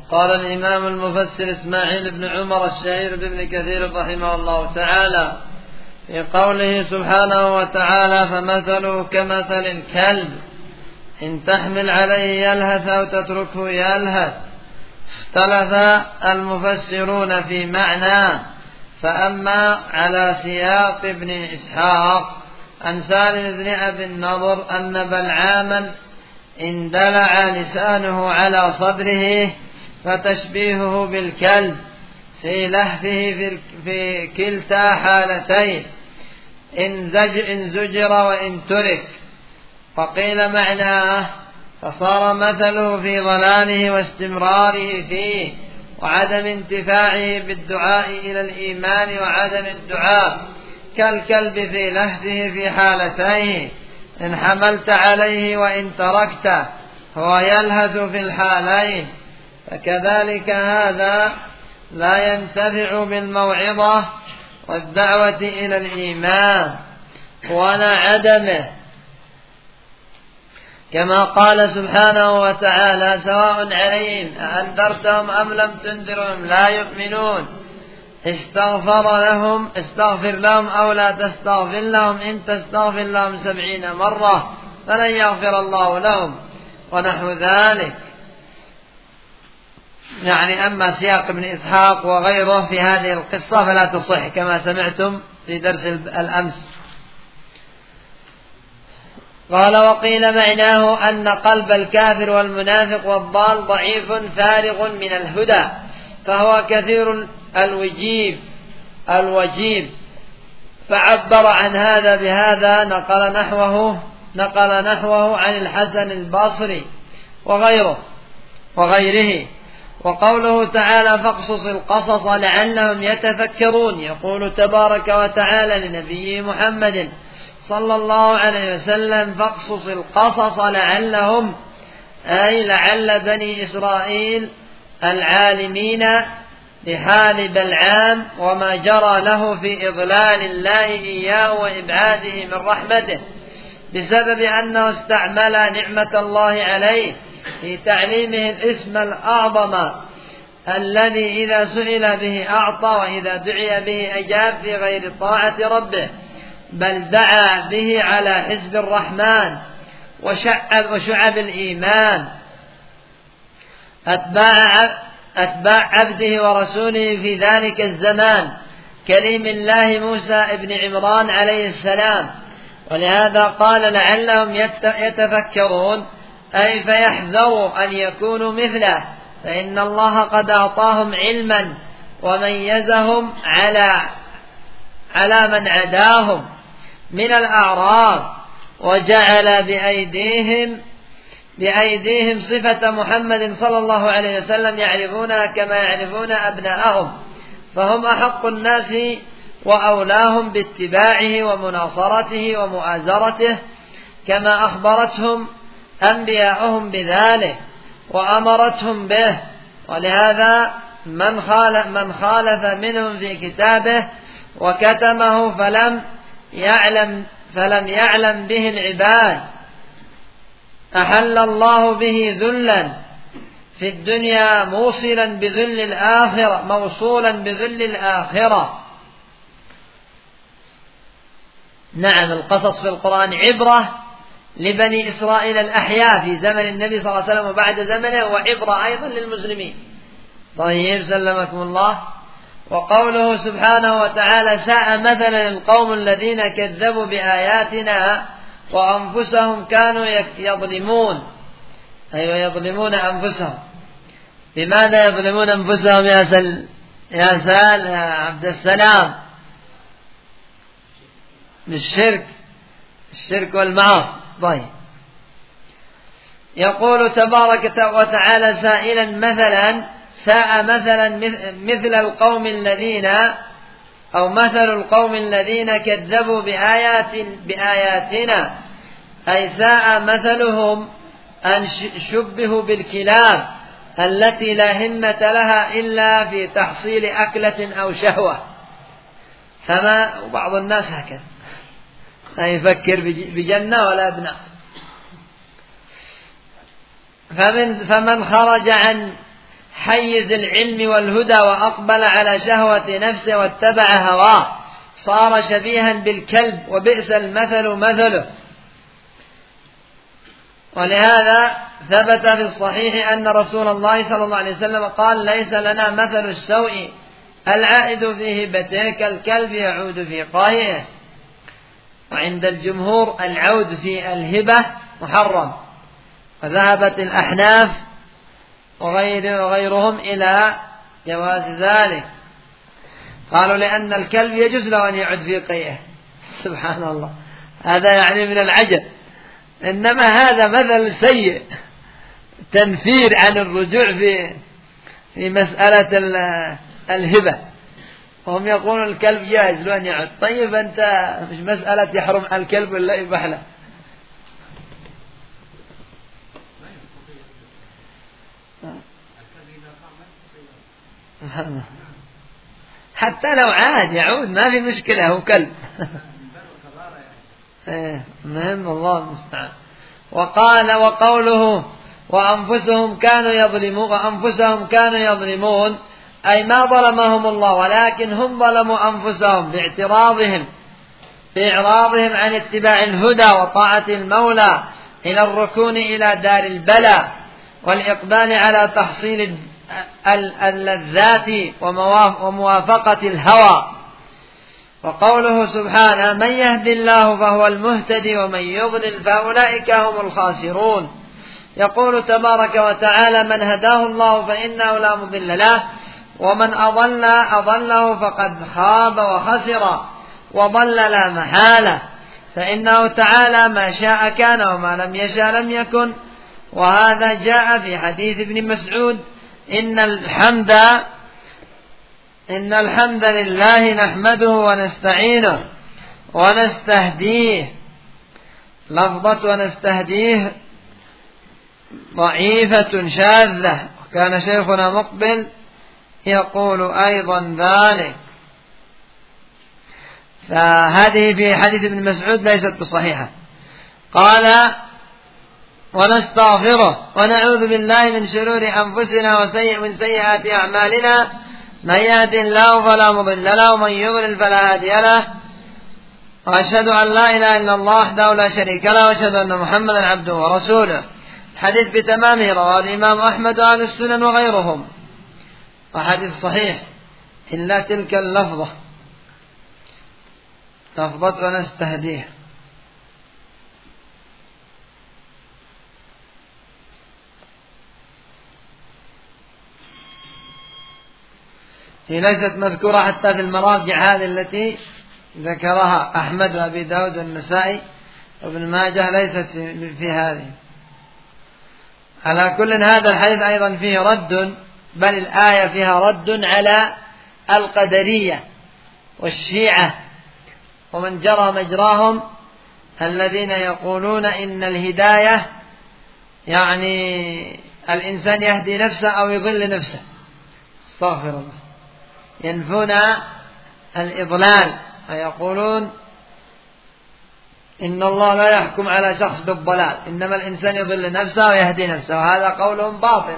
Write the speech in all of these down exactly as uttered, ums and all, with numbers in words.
قال الإمام المفسر إسماعيل بن عمر الشهير بابن كثير رحمه الله تعالى في قوله سبحانه وتعالى: فمثله كمثل الكلب إن تحمل عليه يلهث أو تتركه يلهث. اختلف المفسرون في معنى، فأما على سياق ابن إسحاق عن سالم بن أبي النضر أن بلعاما اندلع لسانه على صدره فتشبيهه بالكلب في لهثه في كلتا حالتين، إن زجر وإن ترك. فقيل معناه: فصار مثله في ضلاله واستمراره فيه وعدم انتفاعه بالدعاء إلى الإيمان وعدم الدعاء كالكلب في لهثه في حالتين، إن حملت عليه وإن تركته هو يلهث في الحالين. فكذلك هذا لا ينتفع بالموعظة والدعوة إلى الإيمان ولا عدمه، كما قال سبحانه وتعالى: سواء عليهم أأنذرتهم أم لم تنذرهم لا يؤمنون. استغفر لهم استغفر لهم أو لا تستغفر لهم إن تستغفر لهم سبعين مرة فلن يغفر الله لهم، ونحو ذلك. يعني أما سياق ابن إسحاق وغيره في هذه القصة فلا تصح كما سمعتم في درس الأمس. قال: وقيل معناه أن قلب الكافر والمنافق والضال ضعيف فارغ من الهدى، فهو كثير الوجيب الوجيب فعبر عن هذا بهذا. نقل نحوه نقل نحوه عن الحسن البصري وغيره وغيره. وقوله تعالى: فاقصص القصص لعلهم يتفكرون، يقول تبارك وتعالى لنبيه محمد صلى الله عليه وسلم: فاقصص القصص لعلهم، أي لعل بني إسرائيل العالمين بحال بلعام وما جرى له في إضلال الله إياه وإبعاده من رحمته بسبب أنه استعمل نعمة الله عليه في تعليمه الاسم الأعظم الذي إذا سئل به أعطى وإذا دعي به أجاب في غير طاعة ربه، بل دعا به على حزب الرحمن وشعب, وشعب الإيمان أتباع, أتباع عبده ورسوله في ذلك الزمان كريم الله موسى ابن عمران عليه السلام. ولهذا قال: لعلهم يتفكرون، أي فيحذروا أن يكونوا مثله، فإن الله قد أعطاهم علما وميزهم على على من عداهم من الأعراب، وجعل بأيديهم بأيديهم صفة محمد صلى الله عليه وسلم يعرفونها كما يعرفون أبناءهم، فهم أحق الناس وأولاهم باتباعه ومناصرته ومؤازرته، كما أخبرتهم أنبياؤهم بذلك وأمرتهم به. ولهذا من خالف, من خالف منهم في كتابه وكتمه فلم يعلم فلم يعلم به العباد أحل الله به ذلا في الدنيا موصلا بذل الآخرة موصولا بذل الآخرة. نعم، القصص في القرآن عبرة لبني إسرائيل الأحياء في زمن النبي صلى الله عليه وسلم وبعد زمنه، وعبرة أيضا للمسلمين. طيب، سلمكم الله. وقوله سبحانه وتعالى: ساء مثلا القوم الذين كذبوا بآياتنا وأنفسهم كانوا يظلمون. أيوة، يظلمون أنفسهم. بماذا يظلمون أنفسهم يا سل يا سال يا عبد السلام؟ بالشرك الشرك والمعاصي. طيب، يقول تبارك وتعالى سائلا مثلا: ساء مثلا مثل القوم الذين أو مثل القوم الذين كذبوا بآيات بآياتنا، أي ساء مثلهم أن شبهوا بالكلاب التي لا همة لها إلا في تحصيل أكلة أو شهوة. فما بعض الناس هكذا لا يفكر بجنة ولا ابناء. فمن, فمن خرج عن حيز العلم والهدى وأقبل على شهوة نفسه واتبع هواه صار شبيها بالكلب وبئس المثل مثله. ولهذا ثبت في الصحيح أن رسول الله صلى الله عليه وسلم قال: ليس لنا مثل السوء العائد في هبته كالكلب يعود في قائه. وعند الجمهور العود في الهبة محرم، وذهبت الأحناف وغير وغيرهم إلى جواز ذلك، قالوا لأن الكلب يجوز له أن يعود في قيئه. سبحان الله، هذا يعني من العجب. إنما هذا مثل سيء، تنفير عن الرجوع في في مسألة الهبة. وهم يقولون الكلب جائز له أن يعود. طيب أنت مش مسألة يحرم على الكلب ولا يباح له؟ حتى لو عاد يعود ما في مشكلة، هو كلب. مهم، الله المستعان. وقال: وقوله وأنفسهم كانوا يظلمون وأنفسهم كانوا يظلمون أي ما ظلمهم الله، ولكن هم ظلموا أنفسهم باعتراضهم بإعراضهم عن اتباع الهدى وطاعة المولى إلى الركون إلى دار البلاء والإقبال على تحصيل اللذات وموافقة الهوى. وقوله سبحانه: من يهد الله فهو المهتدي ومن يضلل فأولئك هم الخاسرون. يقول تبارك وتعالى: من هداه الله فإنه لا مضل له ومن أضل أضله فقد خاب وخسر وضل لا محالة، فإنه تعالى ما شاء كان وما لم يشاء لم يكن. وهذا جاء في حديث ابن مسعود: إن الحمد إن الحمد لله نحمده ونستعينه ونستهديه. لفظة ونستهديه ضعيفة شاذة، وكان شيخنا مقبل يقول أيضا ذلك. فهذه في حديث ابن مسعود ليست بصحيحة. قال: ونستغفره ونعوذ بالله من شرور أنفسنا ومن سيئات أعمالنا، من يهد الله فلا مضل له ومن يضلل فلا هادي له، وأشهد أن لا إله إلا الله وحده لا شريك له وأشهد أن محمدا عبده ورسوله. الحديث بتمامه رواه الإمام أحمد وأهل السنن وغيرهم، وحديث صحيح إلا تلك اللفظة، لفظة ونستهديه. هي ليست مذكورة حتى في المراجع هذه التي ذكرها أحمد وأبي داود والنسائي وابن ماجه، ليست في, في هذه. على كل هذا الحديث أيضا فيه رد، بل الآية فيها رد على القدرية والشيعة ومن جرى مجراهم، الذين يقولون إن الهداية يعني الإنسان يهدي نفسه أو يضل نفسه. استغفر الله. ينفون الإضلال ويقولون إن الله لا يحكم على شخص بالضلال، إنما الإنسان يضل نفسه ويهدي نفسه، وهذا قولهم باطل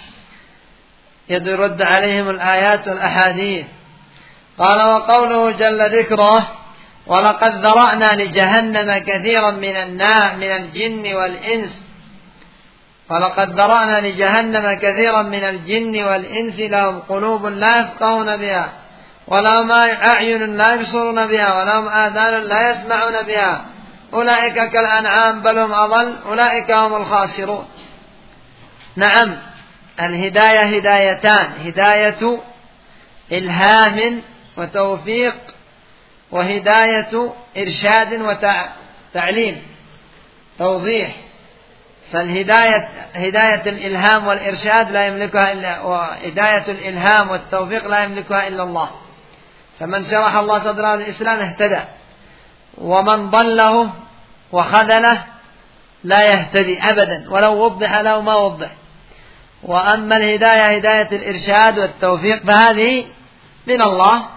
يرد عليهم الآيات والأحاديث. قال: وقوله جل ذكره: ولقد ذرأنا لجهنم كثيرا من الناس من الجن والإنس ولقد ذرأنا لجهنم كثيرا من الجن والإنس لهم قلوب لا يفقهون بها ولهم أعين لا يبصرون بها ولهم آذان لا يسمعون بها أولئك كالأنعام بل هم أضل أولئك هم الخاسرون. نعم، الهداية هدايتان: هداية إلهام وتوفيق، وهداية إرشاد وتعليم توضيح. فالهداية هداية الإلهام والإرشاد لا يملكها إلا وهداية الإلهام والتوفيق لا يملكها إلا الله. فمن شرح الله صدره للإسلام اهتدى، ومن ضله وخذله لا يهتدي أبدا ولو وضح له ما وضح. وأما الهداية هداية الإرشاد والتوفيق فهذه من الله،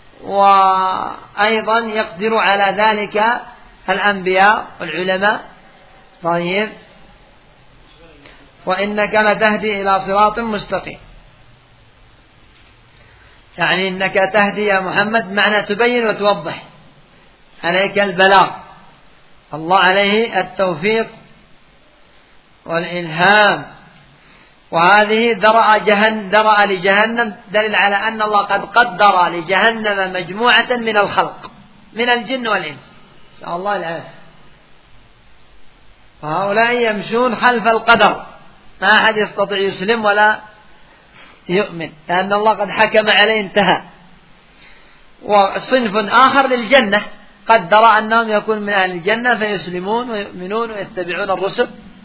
وأيضا يقدر على ذلك الأنبياء والعلماء. طيب: وإنك لتهدي إلى صراط مستقيم. يعني إنك تهدي يا محمد معنى تبين وتوضح، عليك البلاغ، الله عليه التوفيق والإلهام. وهذه درأ جهنم درأ لجهنم دليل على أن الله قد قدر لجهنم مجموعة من الخلق من الجن والإنس، نسأل الله العافية. وهؤلاء يمشون خلف القدر، ما أحد يستطيع يسلم ولا يؤمن، لأن الله قد حكم عليه انتهى. وصنف آخر للجنة قدر أنهم يكون من أهل الجنة فيسلمون ويؤمنون ويتبعون الرسل.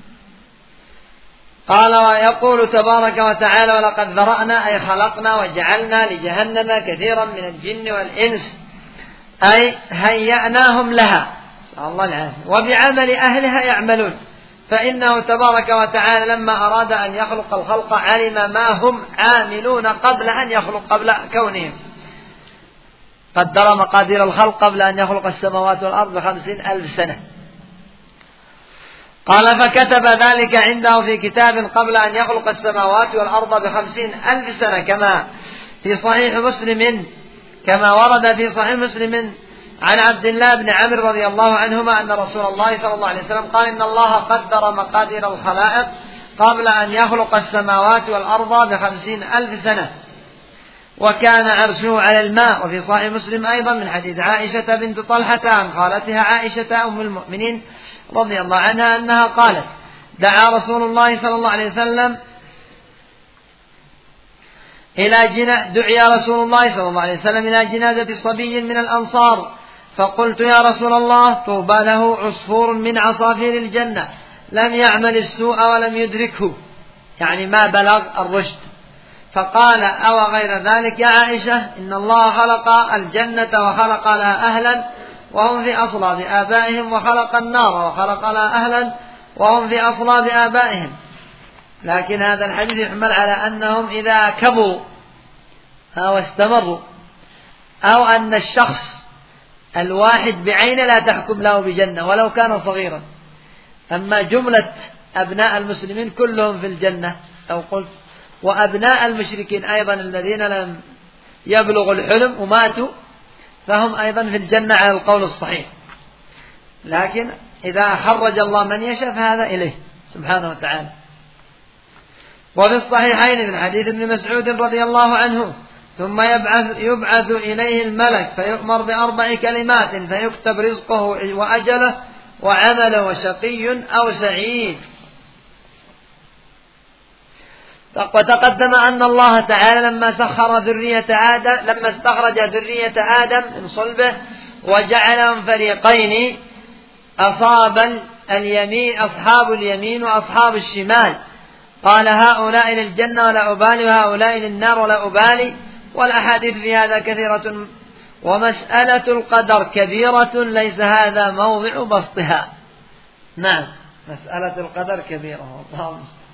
قال ويقول تبارك وتعالى ولقد ذرأنا أي خلقنا وجعلنا لجهنم كثيرا من الجن والإنس، أي هيأناهم لها، الله العافية، وبعمل أهلها يعملون. فإنه تبارك وتعالى لما أراد أن يخلق الخلق علم ما هم عاملون قبل أن يخلق قبل كونهم، قدر مقادير الخلق قبل أن يخلق السماوات والأرض بخمسين ألف سنة. قال فكتب ذلك عنده في كتاب قبل أن يخلق السماوات والأرض بخمسين ألف سنة، كما في صحيح مسلم كما ورد في صحيح مسلم عن عبد الله بن عمرو رضي الله عنهما أن رسول الله صلى الله عليه وسلم قال إن الله قدر مقادير الخلائق قبل أن يخلق السماوات والأرض بخمسين ألف سنة، وكان عرشه على الماء. وفي صحيح مسلم أيضا من حديث عائشة بنت طلحة عن خالتها عائشة أم المؤمنين رضي الله عنها أنها قالت دعا رسول الله صلى الله عليه وسلم إلى جنا... دعي رسول الله صلى الله عليه وسلم إلى جنازة صبي من الأنصار، فقلت يا رسول الله طوبى له عصفور من عصافير الجنة لم يعمل السوء ولم يدركه، يعني ما بلغ الرشد. فقال أو غير ذلك يا عائشة إن الله خلق الجنة وخلق لها أهلا وهم في أصلاب آبائهم، وخلق النار وخلق لها أهلا وهم في أصلاب آبائهم. لكن هذا الحديث يحمل على أنهم إذا كبروا أو استمروا، أو أن الشخص الواحد بعينه لا تحكم له بجنة ولو كان صغيرا. أما جملة أبناء المسلمين كلهم في الجنة أو قلت وأبناء المشركين أيضا الذين لم يبلغوا الحلم وماتوا فهم أيضا في الجنة على القول الصحيح. لكن إذا خرج الله من يشاء فهذا إليه سبحانه وتعالى. وفي الصحيحين من حديث ابن مسعود رضي الله عنه ثم يبعث, يبعث إليه الملك فيؤمر بأربع كلمات فيكتب رزقه وأجله وعمله وشقي أو سعيد. وتقدم أن الله تعالى لما سخر ذرية آدم لما استخرج ذرية آدم من صلبه وجعلهم فريقين أصاب اليمين أصحاب اليمين وأصحاب الشمال، قال هؤلاء للجنة ولا أبالي وهؤلاء للنار ولا أبالي. والأحاديث في هذا كثيرة. ومسألة القدر كبيرة ليس هذا موضع بسطها. نعم مسألة القدر كبيرة والله المستعان.